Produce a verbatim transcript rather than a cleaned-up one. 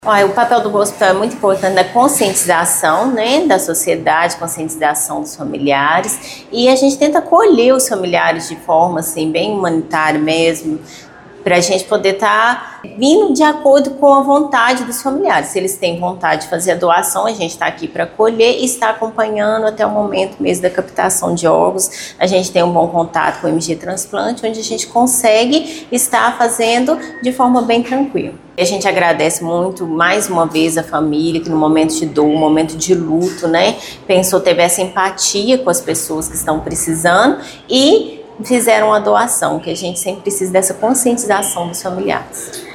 Olha, o papel do hospital é muito importante na conscientização, né, da sociedade, conscientização dos familiares, e a gente tenta acolher os familiares de forma assim, bem humanitária mesmo, para a gente poder estar tá vindo de acordo com a vontade dos familiares. Se eles têm vontade de fazer a doação, a gente está aqui para acolher e está acompanhando até o momento mesmo da captação de órgãos. A gente tem um bom contato com o M G Transplante, onde a gente consegue estar fazendo de forma bem tranquila. A gente agradece muito, mais uma vez, a família que no momento de dor, no momento de luto, né, pensou, teve essa empatia com as pessoas que estão precisando e fizeram a doação, que a gente sempre precisa dessa conscientização dos familiares.